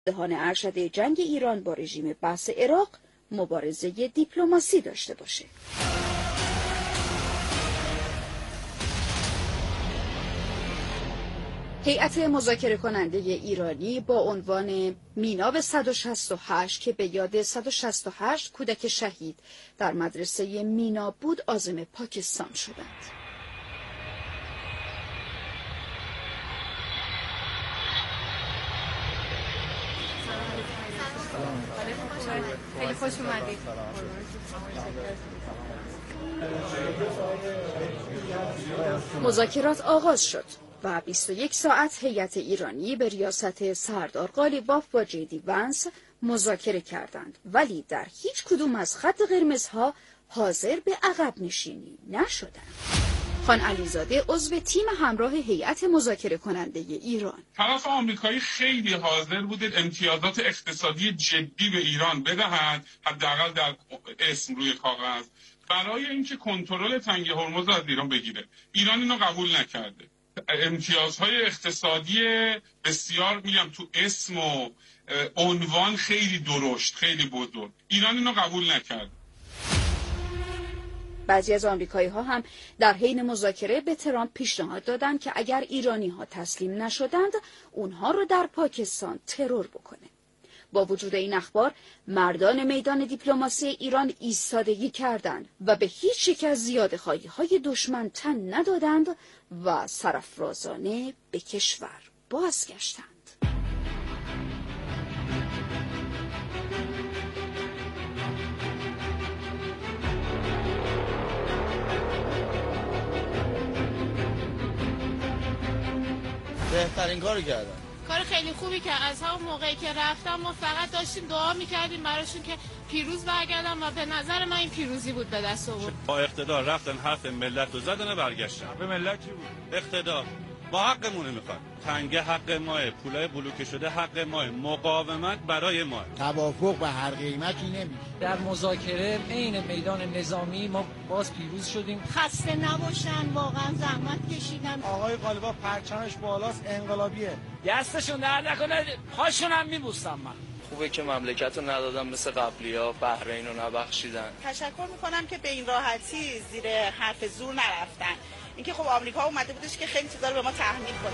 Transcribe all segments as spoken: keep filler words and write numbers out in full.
دهان ارشد جنگ ایران با رژیم بأس عراق مبارزه دیپلماسی داشته باشه. هیئت مذاکره کننده ایرانی با عنوان میناب صد و شصت و هشت که به یاد صد و شصت و هشت کودک شهید در مدرسه میناب بود عازم پاکستان شدند. خیلی خوش اومدید. مذاکرات آغاز شد و بیست و یک ساعت هیئت ایرانی به ریاست سردار قالیباف با جدی ونس مذاکره کردند، ولی در هیچ کدوم از خط قرمزها حاضر به عقب نشینی نشدند. خان علیزاده عضو تیم همراه هیئت مذاکره کننده ایران: طرف آمریکایی خیلی حاضر بوده امتیازات اقتصادی جدی به ایران بدهد، حداقل در اسم روی کاغذ، برای اینکه کنترل تنگه هرمز از ایران بگیره. ایران اینو قبول نکرده. امتیازهای اقتصادی بسیار میگم تو اسم و عنوان خیلی درشت، خیلی بزرگ. ایران اینو قبول نکرده. بعضی از آمریکایی ها هم در حین مذاکره به ترامپ پیشنهاد دادند که اگر ایرانی ها تسلیم نشدند اونها رو در پاکستان ترور بکنه. با وجود این اخبار مردان میدان دیپلماسی ایران ایستادگی کردند و به هیچ یک از زیادخواهی های دشمن تن ندادند و سرافرازانه به کشور بازگشتند. بهترین کارو کردن. کار خیلی خوبی که از همون موقعی که رفتم ما فقط داشتیم دعا میکردیم براشون که پیروز برگردن و به نظر من این پیروزی بود به دست آورد. با اقتدار رفتن حرف ملت رو زدن و برگشتن. به ملت چی بود؟ اقتدار. ما حقمون میخواد. تنگه حق ماه، پولای بلوکه شده حق ماه، مقاومت برای ما. توافق به هر قیمتی نمیشه. در مذاکره عین میدان نظامی ما باز پیروز شدیم. خسته نباشن، واقعا زحمت کشیدن. آقای قالیباف پرچمش بالاست، انقلابیه. دستشون در نکنه، پاشون هم میبوسم من. خوبه که مملکت رو ندادن مثل قبلی ها، بحرین رو نبخشیدن. تشکر میکنم که به این راحتی زیر حرف زور نرفتن. اینکه خب آمریکا اومده بودش که خیلی چیزا رو به ما تحمیل کنه.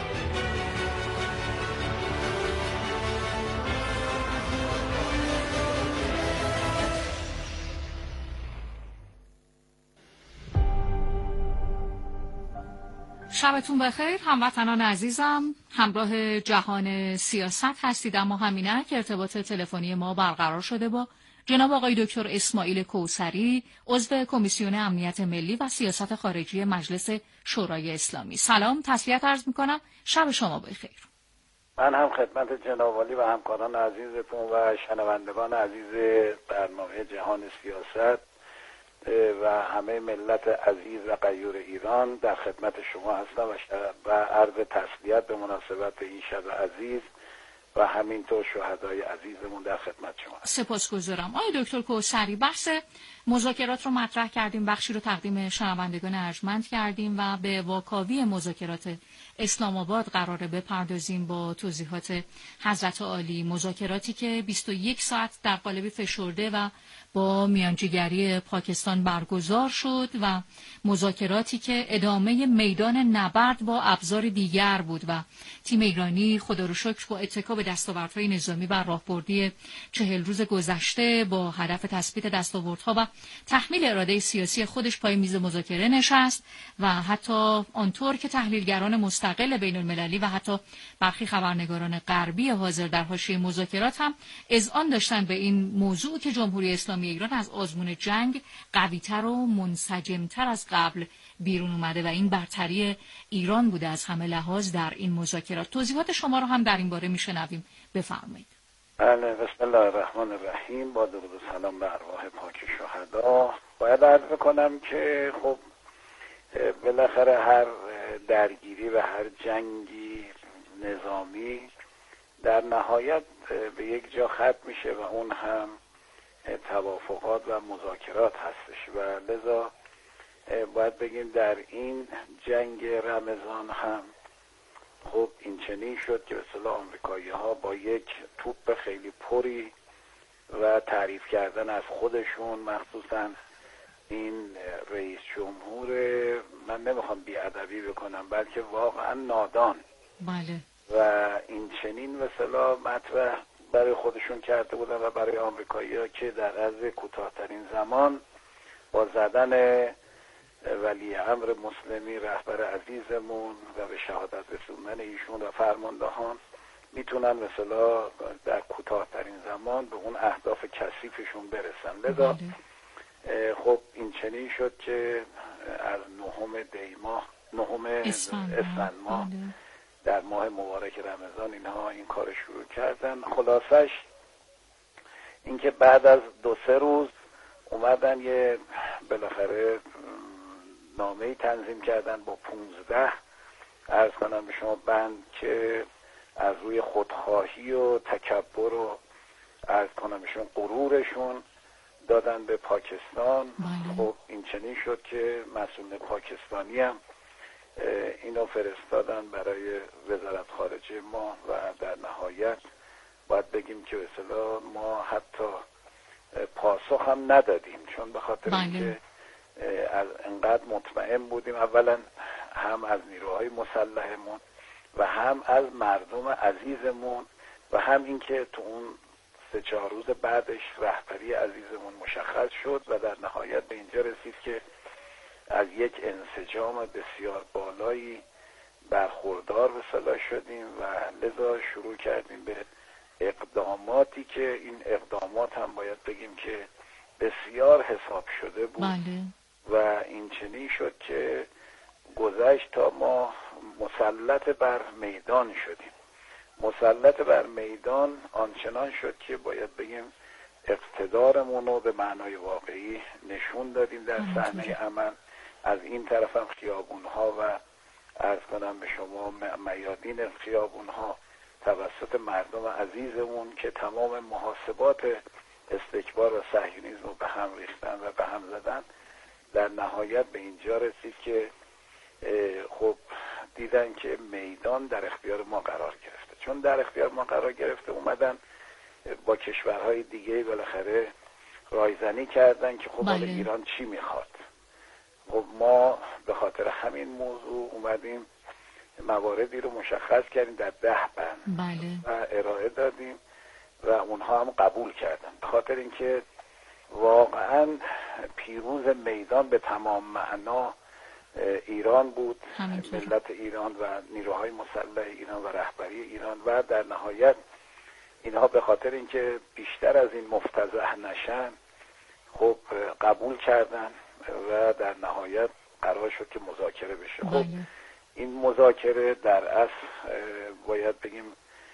شبتون بخیر هموطنان عزیزم، همراه جهان سیاست هستید، اما همینه که ارتباط تلفنی ما برقرار شده با جناب آقای دکتر اسماعیل کوثری، عضو کمیسیون امنیت ملی و سیاست خارجی مجلس شورای اسلامی. سلام، تسلیت عرض میکنم، شب شما بخیر. من هم خدمت جناب عالی و همکاران عزیزتون و شنوندگان عزیز برنامه جهان سیاست و همه ملت عزیز و غیور ایران در خدمت شما هستم و عرض تسلیت به مناسبت این شب عزیز و همینطور شهدای عزیزمون در خدمت شما هستم. سپاسگزارم. آقای دکتر کوثری، بحث مذاکرات رو مطرح کردیم، بخشی رو تقدیم شنوندگان ارجمند کردیم و به واکاوی مذاکرات اسلام آباد قراره بپردازیم با توضیحات حضرت عالی. مذاکراتی که بیست و یک ساعت در قالب فشرده و با میانجیگری پاکستان برگزار شد و مذاکراتی که ادامه میدان نبرد با ابزار دیگر بود و تیم ایرانی خدا رو شکر با اتکا به دستاوردهای نظامی و راهبردی چهل روز گذشته با هدف تثبیت دستاوردها و تحمیل اراده سیاسی خودش پای میز مذاکره نشست و حتی آنطور که تحلیلگران مستقل بین المللی و حتی برخی خبرنگاران غربی حاضر در حاشیه مذاکرات هم اذعان داشتن به این موضوع که جمهوری اسلامی ایران از آزمون جنگ قوی‌تر و منسجم‌تر از قبل بیرون اومده و این برتری ایران بوده از همه لحاظ در این مذاکرات. توضیحات شما رو هم در این باره میشنویم، بفرمایید. بله، بسم الله الرحمن الرحیم. با درود و سلام به ارواح پاک شهدا. باید عرض کنم که خب بالاخره هر درگیری و هر جنگی نظامی در نهایت به یک جا ختم میشه و اون هم توافقات و مذاکرات هستش و لذا باید بگیم در این جنگ رمضان هم خب این چنین شد که به اصطلاح آمریکایی ها با یک توپ خیلی پری و تعریف کردن از خودشون، مخصوصا این رئیس جمهور، من نمیخوام بی‌ادبی بکنم بلکه واقعا نادان، بله، و این چنین به اصطلاح مطرح برای خودشون کرده بودن و برای آمریکایی ها که در عرض کوتاه‌ترین زمان با زدن ولی امر مسلمی رهبر عزیزمون و به شهادت رسوندن ایشون و فرماندهان میتونن مثلا در کوتاه‌ترین زمان به اون اهداف کثیفشون برسن. لذا خب این چنین شد که از نهم دی ماه نهم اسفند ماه در ماه مبارک رمضان اینها این کار شروع کردن. خلاصش اینکه بعد از دو سه روز اومدن یه بالاخره نامه‌ای تنظیم کردن با پونزده عرض کنم به شما بند که از روی خودخواهی و تکبر و عرض کنم به شما غرورشون دادن به پاکستان. خب این چنین شد که مسئول پاکستانی هم اینو فرستادن برای وزارت خارجه ما و در نهایت باید بگیم که به اصطلاح ما حتی پاسخ هم ندادیم، چون به خاطر اینکه از انقدر مطمئن بودیم اولا هم از نیروهای مسلحمون و هم از مردم عزیزمون و هم اینکه تو اون سه چهار روز بعدش رهبری عزیزمون مشخص شد و در نهایت به اینجا رسید که از یک انسجام بسیار بالایی برخوردار به صلاح شدیم و لذا شروع کردیم به اقداماتی که این اقدامات هم باید بگیم که بسیار حساب شده بود. بله. و این چنین شد که گذشت تا ما مسلط بر میدان شدیم. مسلط بر میدان آنچنان شد که باید بگیم اقتدارمون رو به معنای واقعی نشون دادیم در صحنه عمل. از این طرف هم خیابون ها و عرض کنم به شما میادین خیابون ها توسط مردم عزیزمون که تمام محاسبات استکبار و صهیونیسم رو به هم ریختن و به هم زدن، در نهایت به اینجا رسید که خب دیدن که میدان در اختیار ما قرار گرفته. چون در اختیار ما قرار گرفته اومدن با کشورهای دیگه بالاخره رایزنی کردن که خب حالا ایران چی میخواد. خب ما به خاطر همین موضوع اومدیم مواردی رو مشخص کردیم در ده بند بله. و ارائه دادیم و اونها هم قبول کردن، به خاطر اینکه واقعا پیروز میدان به تمام معنا ایران بود، ملت ایران و نیروهای مسلح ایران و رهبری ایران و در نهایت اینها به خاطر اینکه بیشتر از این مفتضح نشن خب قبول کردن و در نهایت قرار شد که مذاکره بشه. خب این مذاکره در اصل باید بگیم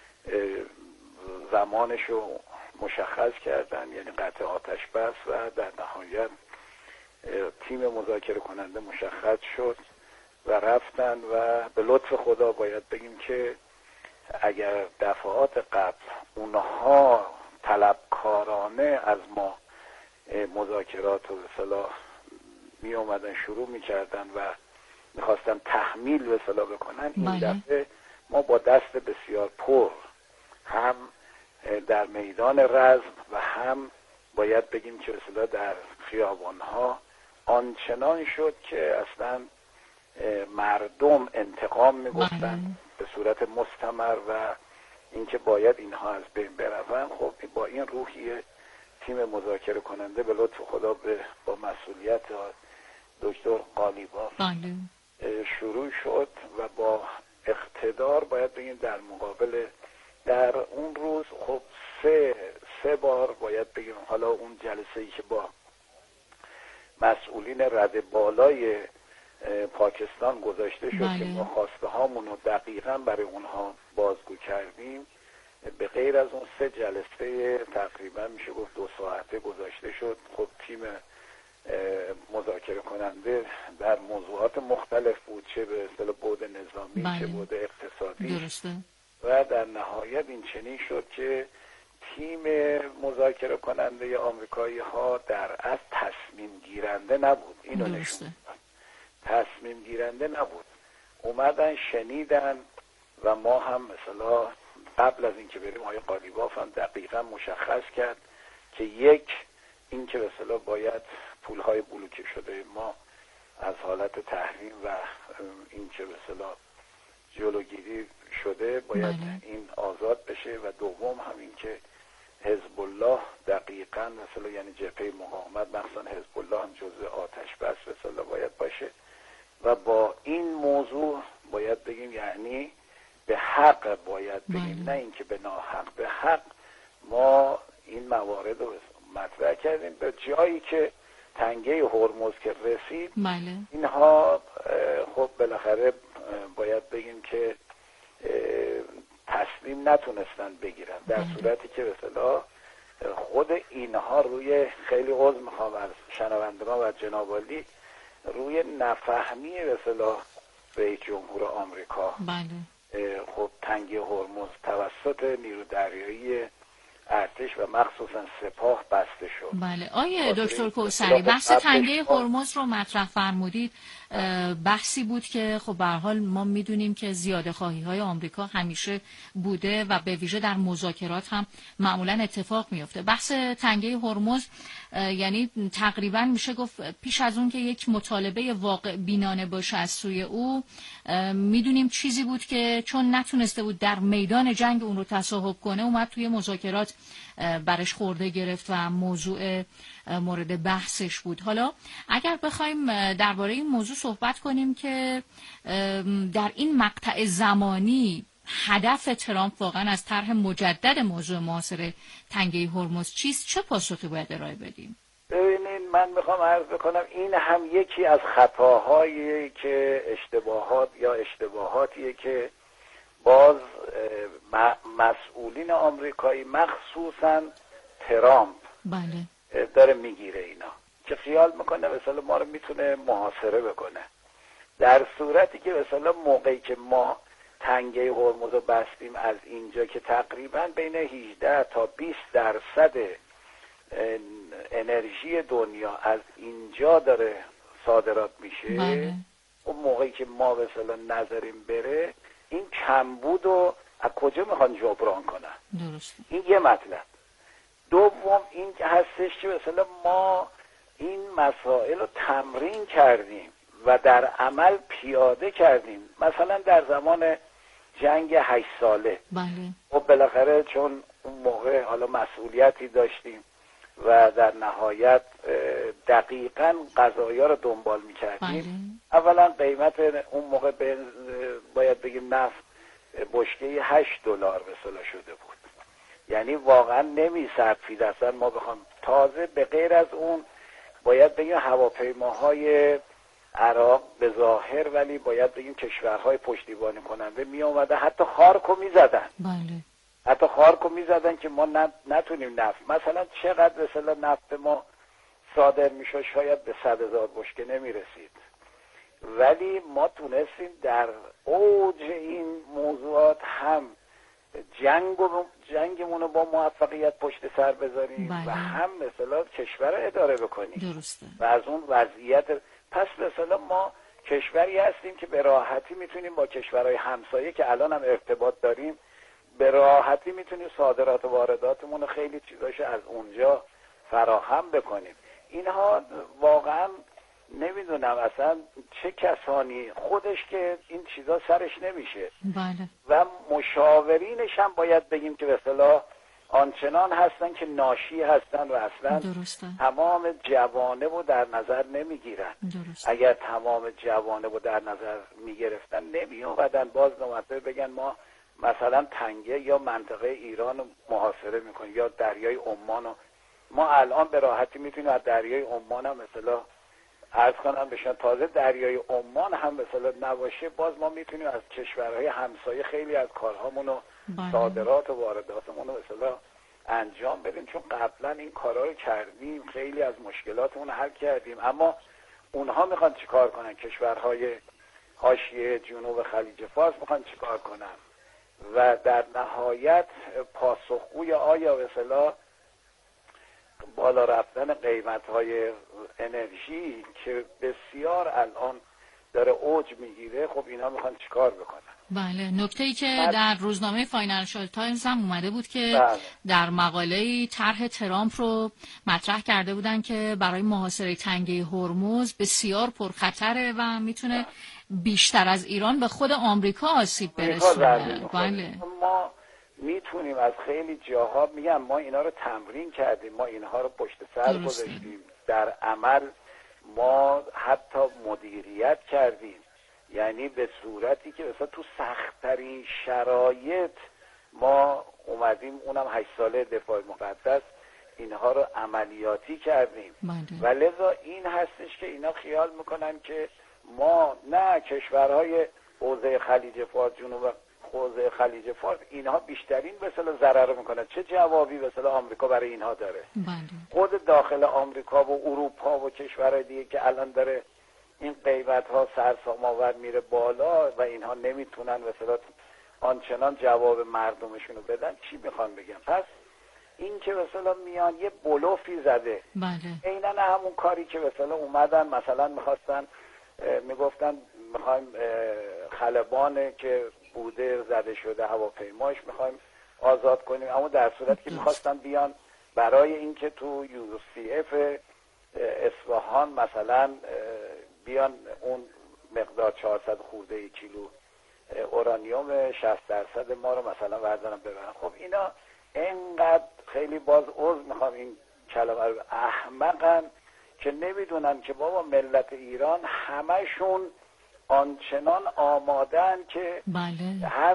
زمانش رو مشخص کردن، یعنی قطع آتش بس و در نهایت تیم مذاکره کننده مشخص شد و رفتن و به لطف خدا باید بگیم که اگر دفعات قبل اونها طلبکارانه از ما مذاکرات رو به صلاح می اومدن شروع می کردن و می خواستن تحمیل به صلاح بکنن، این دفعه ما با دست بسیار پر هم در میدان رزم و هم باید بگیم که به صلاح در خیابانها آنچنان شد که اصلا مردم انتقام می گفتن به صورت مستمر و اینکه باید اینها از بین بروند. خب با این روحیه تیم مذاکره کننده به لطف خدا به با مسئولیت دکتر قالیباف شروع شد و با اقتدار باید بگیم در مقابل در اون روز خب سه سه بار باید بگیم، حالا اون جلسه ای که با مسئولین رده بالای پاکستان گذاشته شد بله. که ما خواسته هامون رو دقیقاً برای اونها بازگو کردیم، به غیر از اون سه جلسه تقریبا میشه گفت دو ساعته گذاشته شد. خب تیم مذاکره کننده در موضوعات مختلف بود، چه به اصطلاح بعد نظامی بله. چه بعد اقتصادی درسته. و در نهایت این چنین شد که تیم مذاکره کننده آمریکایی ها در اصل تصمیم گیرنده نبود، اینو نشون تصمیم گیرنده نبود، اومدن شنیدن و ما هم مثلا قبل از اینکه بریم آقای قالیباف هم دقیقا مشخص کرد که یک این که مثلا باید پولهای بلوکه شده ما از حالت تحریم و این که مثلا جلوگیری شده باید بله. این آزاد بشه و دوم هم این که حزب الله دقیقاً مثلا یعنی جبهه مقاومت مخصوصا حزب الله هم جزء آتش بس مثلا باید باشه و با این موضوع باید بگیم یعنی به حق باید بگیم بله. نه اینکه به ناحق، به حق ما این موارد رو مطرح کردیم به جایی که تنگه هرمز که رسید بله. اینها خب بالاخره باید بگیم که تسلیم نتونستن بگیرن در بله. صورتی که به اصطلاح خود اینها روی خیلی عذر میخوام از شنوندگان و جناب عالی روی نفهمی به اصطلاح رئیس جمهور آمریکا بله. خب تنگه هرمز توسط نیرو دریایی ارتش و مخصوصا سپاه بسته شد. بله آیه دکتر کوثری بحث تنگه هرمز رو مطرح فرمودید بحثی بود که خب به هر حال ما میدونیم که زیاده خواهی های آمریکا همیشه بوده و به ویژه در مذاکرات هم معمولا اتفاق میفته. بحث تنگه هرمز یعنی تقریبا میشه گفت پیش از اون که یک مطالبه واقع بینانه باشه از سوی او میدونیم چیزی بود که چون نتونسته بود در میدان جنگ اون رو تصاحب کنه اومد توی مذاکرات برش خورده گرفت و موضوع مورد بحثش بود. حالا اگر بخوایم درباره این موضوع صحبت کنیم که در این مقطع زمانی هدف ترامپ واقعا از طرح مجدد موضوع معاصر تنگه هرمز چیست، چه پاسخی باید ارائه بدیم؟ ببینید من میخوام عرض بکنم این هم یکی از خطاهایی که اشتباهات یا اشتباهاتیه که باز مسئولین آمریکایی مخصوصا ترامپ بله. داره میگیره اینا که خیال میکنه مثلا ما رو میتونه محاصره بکنه در صورتی که مثلا موقعی که ما تنگه هرمز رو بستیم از اینجا که تقریبا بین هجده تا بیست درصد انرژی دنیا از اینجا داره صادرات میشه بله. اون موقعی که ما مثلا نظریم بره این کمبود رو از کجا میخوان جبران کنن درست. این یه مطلب. دوم این که هستش که مثلا ما این مسائل رو تمرین کردیم و در عمل پیاده کردیم مثلا در زمان جنگ هشت ساله بله. و بالاخره چون اون موقع حالا مسئولیتی داشتیم و در نهایت دقیقاً قضایا رو دنبال میکردیم بله. اولا قیمت اون موقع باید بگیم نفت بشکه هشت دلار به اصطلاح شده بود یعنی واقعا نمیصرفید اصلا ما بخوام تازه به غیر از اون باید بگیم هواپیماهای عراق به ظاهر ولی باید بگیم کشورهای پشتیبانی کننده می اومده حتی خارکو می زدن بله. حتی خارکو می زدن که ما نتونیم نفت مثلا چقدر مثلا نفت ما صادر می شد شاید به صد هزار بشکه نمی رسید ولی ما تونستیم در اوج این موضوعات هم جنگ و جنگمون رو با موفقیت پشت سر بذاریم بله. و هم مثلا کشور رو اداره بکنیم درسته. و از اون وضعیت پس مثلا ما کشوری هستیم که به راحتی میتونیم با کشورهای همسایه که الان هم ارتباط داریم به راحتی میتونیم صادرات و وارداتمون رو خیلی چیزاشو از اونجا فراهم بکنیم. اینها واقعا نمیدونم اصلا چه کسانی خودش که این چیزا سرش نمیشه بله. و مشاورینش هم باید بگیم که به اصطلاح آنچنان هستن که ناشی هستن و اصلا درسته. تمام جوانب رو در نظر نمیگیرن. اگر تمام جوانب رو در نظر میگرفتن نمیومدن باز نومده بگن ما مثلا تنگه یا منطقه ایران رو محاصره میکنیم یا دریای عمان رو ما الان به راحتی میتونیم از دریای عمان هم مثلا عرض کنم بشن تازه دریای عمان هم مثلا نباشه باز ما میتونیم از کشورهای همسایه خیلی از کارهامون رو صادرات و وارداتمون رو مثلا انجام بدیم چون قبلا این کارا رو کردیم خیلی از مشکلاتمون رو حل کردیم اما اونها میخوان چیکار کنن کشورهای حاشیه جنوب خلیج فارس میخوان چیکار کنن و در نهایت پاسخگوی آیا به اصطلاح بالا رفتن قیمت‌های انرژی که بسیار الان داره اوج میگیره، خب اینا میخوان چیکار بکنن؟ بله، نکته‌ای که بله. در روزنامه فاینانشال تایمز هم اومده بود که بله. در مقاله‌ای طرح ترامپ رو مطرح کرده بودن که برای محاصره تنگه هرمز بسیار پرخطره و میتونه بیشتر از ایران به خود آمریکا آسیب برسونه. بله. ما میتونیم از خیلی جاها، میگم ما اینا رو تمرین کردیم، ما اینها رو پشت سر گذاشتیم، در عمل ما حتی مدیریت کردیم، یعنی به صورتی که مثلا تو سخت‌ترین شرایط ما اومدیم، اونم هشت ساله دفاع مقدس، اینها رو عملیاتی کردیم. و لذا این هستش که اینا خیال میکنن که ما نه، کشورهای حوزه خلیج فارس، جنوب حوزه خلیج فارس، اینها بیشترین به اصطلاح ضرر میکنن. چه جوابی به اصطلاح آمریکا برای اینها داره؟ خود داخل آمریکا و اروپا و کشورهای دیگه که الان داره این قیمت ها سرسام‌آور میره بالا و اینها نمیتونن به اصطلاح آنچنان جواب مردمشون رو بدن، چی میخوان بگم؟ پس این که به اصطلاح میان یه بلوفی زده، بله. عیناً همون کاری که به اصطلاح اومدن مثلا میخواستن میگفتن میخوایم خلبان که بوده زده شده هواپیماش میخوایم آزاد کنیم، اما در صورت که میخواستن بیان برای اینکه تو یو سی اف اصفهان مثلا بیان اون مقدار چهارصد خورده کیلو اورانیوم شصت درصد ما رو مثلا بردارن ببرن. خب اینا اینقدر خیلی باز عذر میخوام این کلمه رو، احمقن که نمیدونن که بابا ملت ایران همشون آنچنان آمادن که بله. هر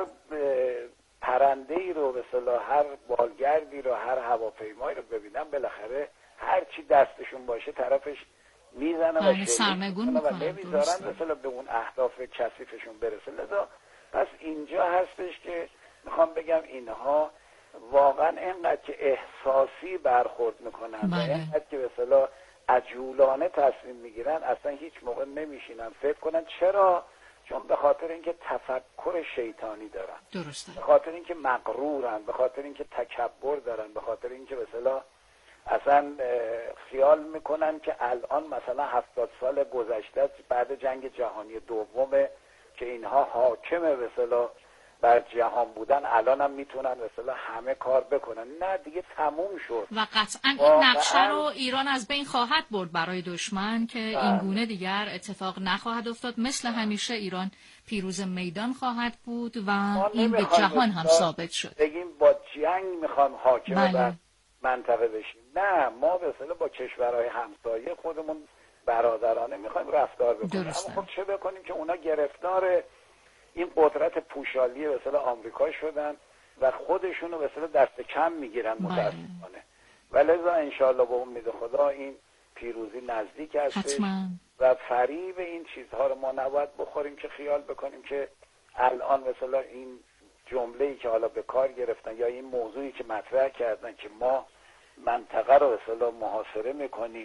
پرنده ای رو به اصطلاح، هر بالگردی رو، هر هواپیمایی رو ببینن، بالاخره هر چی دستشون باشه طرفش میزنن و سرنگون و نمیذارن مثلا به اون اهداف کثیفشون برسه. لذا پس اینجا هستش که میخوام بگم اینها واقعا اینقدر که احساسی برخورد میکنن و اینقدر که به اصطلاح عجولانه تصمیم میگیرن، اصلا هیچ موقع نمیشینن فکر کنن. چرا؟ چون به خاطر اینکه تفکر شیطانی دارن، درسته. به خاطر اینکه مغرورن، به خاطر اینکه تکبر دارن، به خاطر اینکه به اصطلاح اصلا خیال میکنن که الان مثلا هفتاد سال گذشته بعد جنگ جهانی دومه که اینها حاکم به اصطلاح بر جهان بودن، الان هم میتونن به اصطلاح همه کار بکنن. نه دیگه تموم شد و قطعا این نقشه رو ایران از بین خواهد برد برای دشمن که این گونه دیگر اتفاق نخواهد افتاد. مثل همیشه ایران پیروز میدان خواهد بود و این به جهان هم ثابت شد. بگیم با جنگ میخوام حاکم بله. بر منطقه بشیم، نه، ما به اصطلاح با کشورهای همسایه خودمون برادرانه میخوایم رفتار بکنیم. اما خب چه بکنیم که اونا گرفتار این قدرت پوشالی به اصطلاح آمریکا شدن و خودشونو به اصطلاح دست کم میگیرن متاسفانه. ولذا انشالله با امید خدا این پیروزی نزدیک هستش و فریب این چیزها رو ما نباید بخوریم که خیال بکنیم که الان مثلا این جمله‌ای که حالا به کار گرفتن یا این موضوعی که مطرح کردن که ما منطقه رو به اصطلاح محاصره میکنیم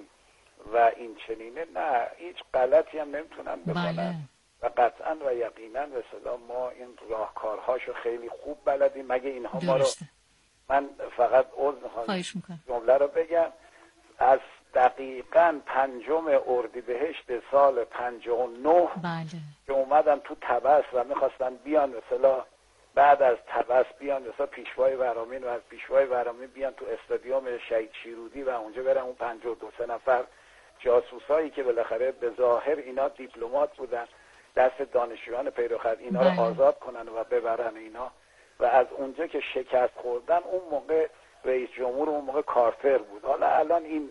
و این چنینه، نه، هیچ غلطی هم نمیتونن بکنن. بله. و قطعا و یقینا به اصطلاح ما این راهکارهاشو خیلی خوب بلدیم. مگه اینها ما رو، من فقط عذر میخوام جمله رو بگم، از دقیقاً پنجم اردیبهشت سال پنجاه و نه بله. که اومدن تو طبس و میخواستن بیان به اصطلاح بعد از طبس بیان مثلا پیشوای ورامین و از پیشوای ورامین بیان تو استادیوم شهید شیرودی و اونجا برن اون پنجاه و دو سه نفر جاسوسایی که بالاخره به ظاهر اینا دیپلمات بودن دست دانشجویان پیروخت اینا رو آزاد کنن و ببرن اینا، و از اونجا که شکست خوردن اون موقع رئیس جمهور اون موقع کارتر بود. حالا الان این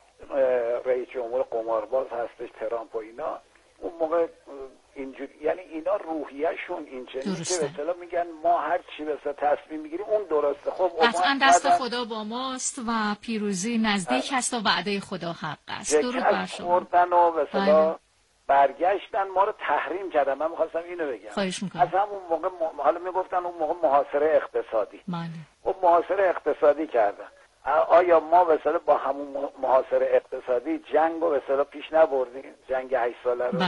رئیس جمهور قمارباز هستش ترامپ و اینا، اون موقع اینجوری، یعنی اینا روحیه‌شون اینجوریه که به اصطلاح میگن ما هر چی به تصمیم میگیریم اون درسته. خب قطعا دست خدا با ماست و پیروزی نزدیک هست و وعده خدا حق است. درود بر شما. خوردن و به اصطلاح برگشتن ما رو تحریم کردن. من می‌خواستم اینو بگم. خواهش می‌کنم. از همون موقع م... حالا میگفتن اون موقع محاصره اقتصادی. بله. خب محاصره اقتصادی کردن. آیا ما به اصطلاح با همون محاصره اقتصادی جنگ رو به اصطلاح پیش نبردیم؟ جنگ هشت ساله رو. بله.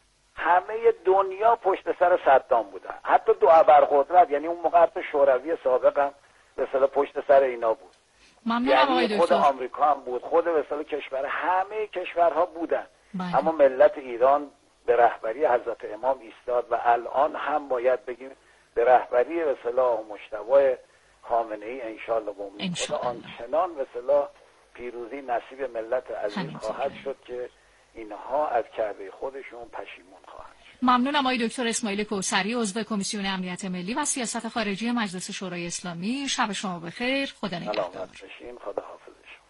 همه دنیا پشت سر صدام بودن، حتی دو ابرقدرت، یعنی اون موقع حتی شوروی سابق هم به اصطلاح پشت سر اینا بود. یعنی خود آمریکا هم بود، خود به اصطلاح کشور، همه کشورها بودن. بله. اما ملت ایران به رهبری حضرت امام ایستاد و الان هم باید بگیم به رهبری به اصطلاح مجتبی خامنه‌ای انشالله به امید خدا آنچنان به اصطلاح پیروزی نصیب ملت عزیز خواهد شد که اینها از کعبه خودشون پشیمون خواهند شد. ممنونم آقای دکتر اسماعیل کوثری، عضو کمیسیون امنیت ملی و سیاست خارجی مجلس شورای اسلامی. شب شما بخیر. خدا نگهدار. سلامت باشین. خدا حافظ.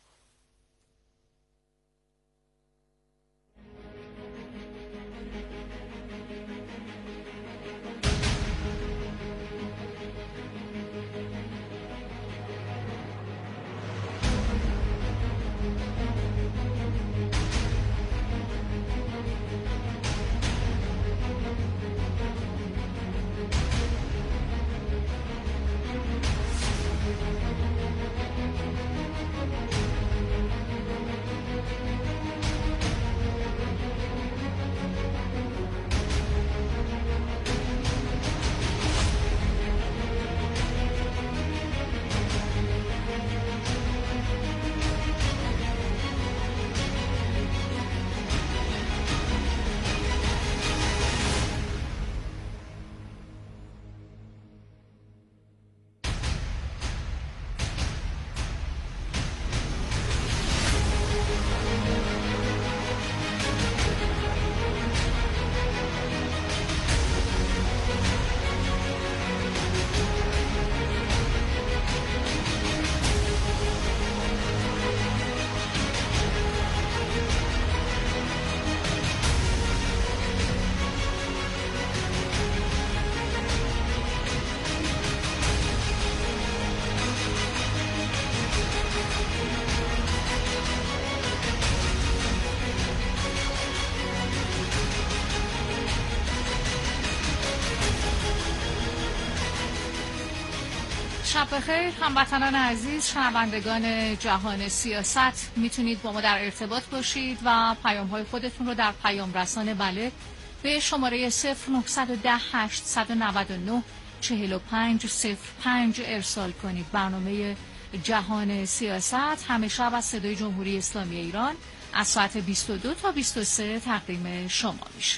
شب بخیر هموطنان عزیز، شنوندگان جهان سیاست. میتونید با ما در ارتباط باشید و پیام های خودتون رو در پیام رسان بله به شماره صفر نهصد و ده هشتصد و نود و نه چهل و پنج صفر پنج ارسال کنید. برنامه جهان سیاست همه شب از صدای جمهوری اسلامی ایران از ساعت بیست و دو تا بیست و سه تقدیم شما میشه.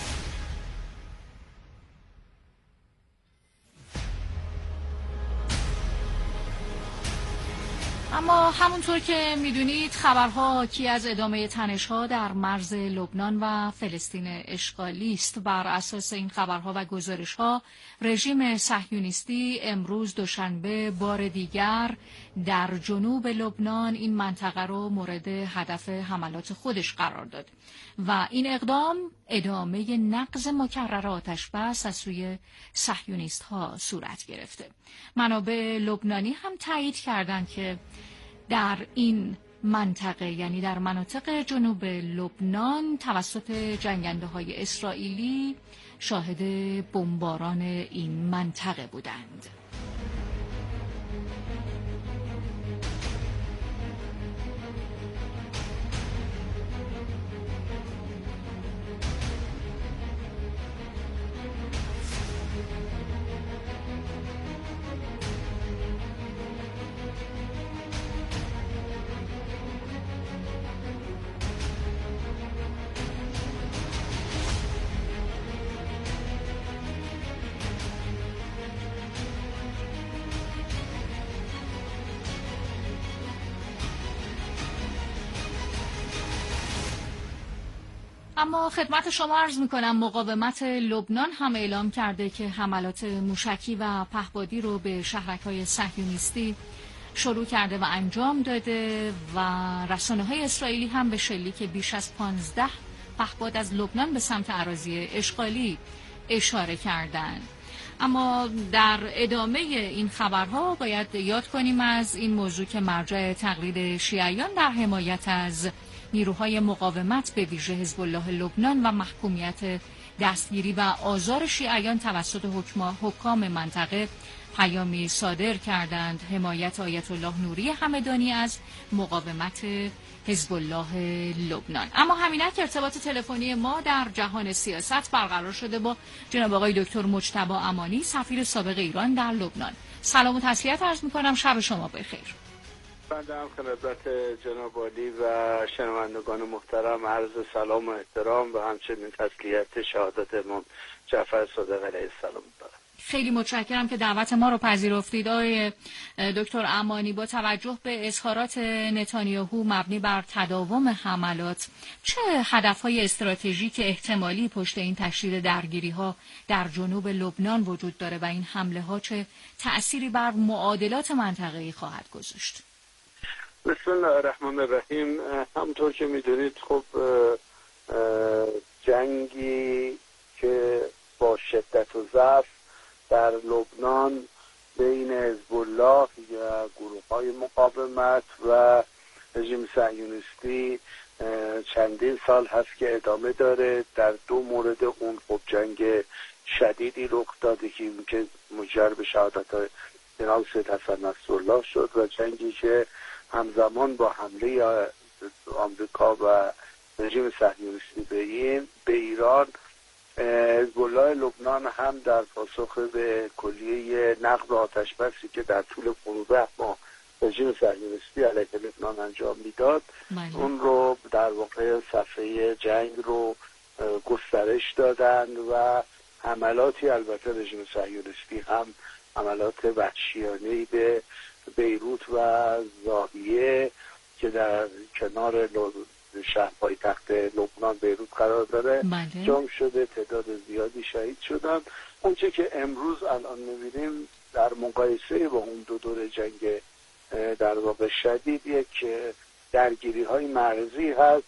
اما همونطور که میدونید خبرها حاکی از ادامه تنش‌ها در مرز لبنان و فلسطین اشغالی است. بر اساس این خبرها و گزارش‌ها رژیم صهیونیستی امروز دوشنبه بار دیگر در جنوب لبنان این منطقه رو مورد هدف حملات خودش قرار داد و این اقدام ادامه نقض مکرر آتش‌بس از سوی صهیونیست‌ها صورت گرفته. منابع لبنانی هم تایید کردند که در این منطقه، یعنی در مناطق جنوب لبنان، توسط جنگنده‌های اسرائیلی شاهد بمباران این منطقه بودند. اما خدمت شما عرض می‌کنم مقاومت لبنان هم اعلام کرده که حملات موشکی و پهپادی رو به شهرک‌های صهیونیستی شروع کرده و انجام داده و رسانه‌های اسرائیلی هم به شلیک بیش از پانزده پهپاد از لبنان به سمت اراضی اشغالی اشاره کردند. اما در ادامه این خبرها باید یاد کنیم از این موضوع که مرجع تقلید شیعیان در حمایت از نیروهای مقاومت به ویژه حزب الله لبنان و محکومیت دستگیری و آزار شیعیان توسط حکام منطقه پیامی صادر کردند. حمایت آیت الله نوری همدانی از مقاومت حزب الله لبنان. اما همینک ارتباط تلفنی ما در جهان سیاست برقرار شده با جناب آقای دکتر مجتبی امانی، سفیر سابق ایران در لبنان. سلام و تسلیت عرض می‌کنم، شب شما بخیر. بنده هم خدمت جناب عالی و شنوندگان محترم عرض سلام و احترام و همچنین تسلیت شهادت امام جعفر صادق علیه السلام دارم. خیلی متشکرم که دعوت ما رو پذیرفتید آقای دکتر امانی. با توجه به اظهارات نتانیاهو مبنی بر تداوم حملات، چه هدف‌های استراتژیک احتمالی پشت این تشدید درگیری‌ها در جنوب لبنان وجود داره و این حمله‌ها چه تأثیری بر معادلات منطقه‌ای خواهد گذاشت؟ بسم الله الرحمن الرحیم. همطور که میدونید خب جنگی که با شدت و ضعف در لبنان بین حزب الله یا گروه‌های مقاومت و رژیم صهیونیستی چندین سال هست که ادامه داره. در دو مورد اون خب جنگ شدیدی رخ داده که منجر به شهادت جناب سید حسن نصرالله شد و جنگی که همزمان با حمله آمریکا و رژیم صهیونیستی به این به ایران، حزب الله لبنان هم در پاسخ به کلیه نقض آتش بسی که در طول پانزده ماه رژیم صهیونیستی علیه لبنان انجام میداد، اون رو در واقع صفحه جنگ رو گسترش دادن و حملاتی البته رژیم صهیونیستی هم حملات وحشیانه‌ای به بیروت و ضاحیه که در کنار شهر پایتخت لبنان بیروت قرار داره جمع شده، تعداد زیادی شهید شدن. اونچه که امروز الان می‌بینیم در مقایسه با اون دو دور جنگ در واقع شدید یک درگیری های مرزی هست.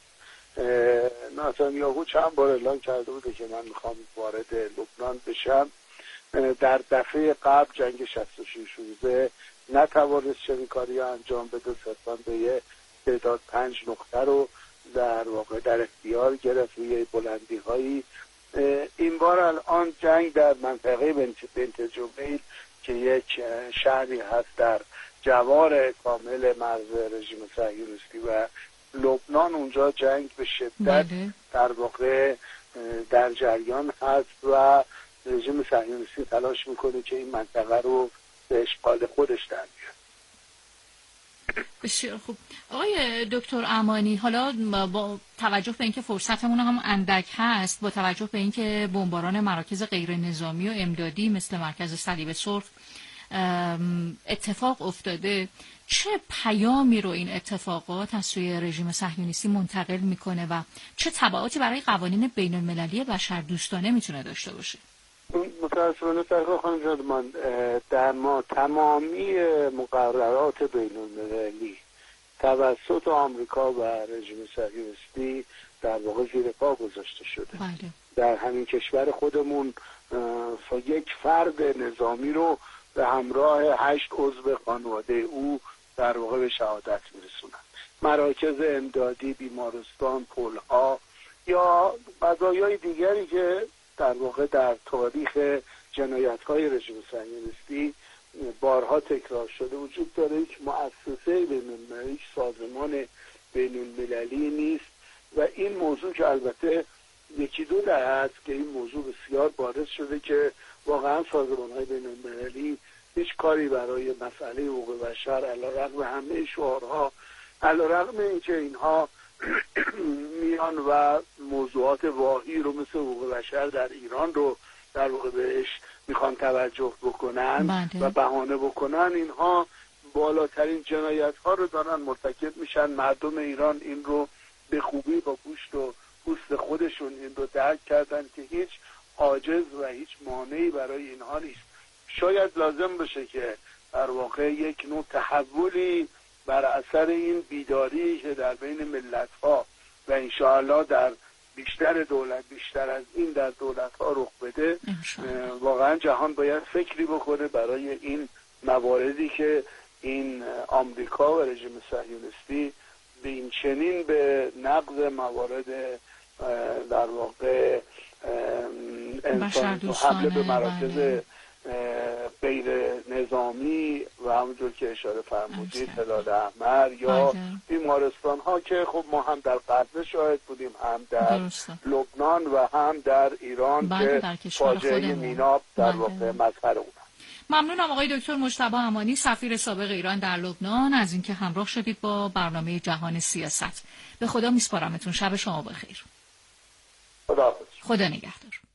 نتانیاهو چند بار اعلام کرده بوده که من میخوام وارد لبنان بشم. در دفعه قبل جنگ شصت و شش روزه نتوانست چنین کاری انجام بده، صرفا به یه تعداد پنج نقطه رو در واقع در اختیار گرفت روی بلندی هایی. این بار الان جنگ در منطقه بنت جبیل که یک شهری هست در جوار کامل مرز رژیم صهیونیستی و لبنان، اونجا جنگ به شدت در واقع در جریان هست و رژیم صهیونیستی تلاش میکنه که این منطقه رو به اشغال خودش در بیاره. بسیار خوب. آقای دکتر امانی، حالا با توجه به اینکه فرصتمون هم اندک هست، با توجه به اینکه بمباران مراکز غیر نظامی و امدادی مثل مرکز صلیب سرخ اتفاق افتاده، چه پیامی رو این اتفاقات از سوی رژیم صهیونیستی منتقل میکنه و چه تبعاتی برای قوانین بین المللی بشردوستانه میتونه داشته باشه؟ متاسفانه فرقا خانم جان، من در ما تمامی مقررات بین المللی توسط آمریکا و رژیم صهیونیستی در واقع زیر پا گذاشته شده. بله. در همین کشور خودمون یک فرد نظامی رو به همراه هشت عضو خانواده او در واقع به شهادت میرسونن. مراکز امدادی، بیمارستان، پلها یا قضایای دیگری که در واقع در تاریخ جنایت‌های رژیم صهیونیستی بارها تکرار شده وجود داره. هیچ مؤسسه بین‌المللی، هیچ سازمان بین‌المللی نیست و این موضوع که البته یکی دو دهه است که این موضوع بسیار بارز شده که واقعا سازمان‌های بین‌المللی هیچ کاری برای مسئله حقوق بشر علیرغم همه شعارها، علیرغم اینکه اینها میان و موضوعات واهی رو مثل حقوق بشر در ایران رو در واقع بهش میخوان توجه بکنن بنده. و بهانه بکنن، اینها بالاترین جنایت ها رو دارن مرتکب میشن. مردم ایران این رو به خوبی با گوشت و پوست خودشون این رو درک کردن که هیچ عاجز و هیچ مانعی برای اینها نیست. شاید لازم باشه که در واقع یک نوع تحولی بر اثر این بیداری که در بین ملت ها و انشاءالله در بیشتر دولت، بیشتر از این در دولت ها رخ بده. واقعا جهان باید فکری بکنه برای این مواردی که این آمریکا و رژیم صهیونیستی به این چنین به نقض موارد در واقع انسان و حمله به مراکز غیر نظامی و همونجور که اشاره فرمودید هلال احمر یا بیمارستان ها که خب ما هم در غزه شاهد بودیم، هم در لبنان و هم در ایران که فاجعه میناب در واقع مظهر اونم. ممنونم آقای دکتر مجتبی امانی، سفیر سابق ایران در لبنان، از اینکه همراه شدید با برنامه جهان سیاست. به خدا میسپارمتون. شب شما بخیر. خداحافظ. خدا نگهدار.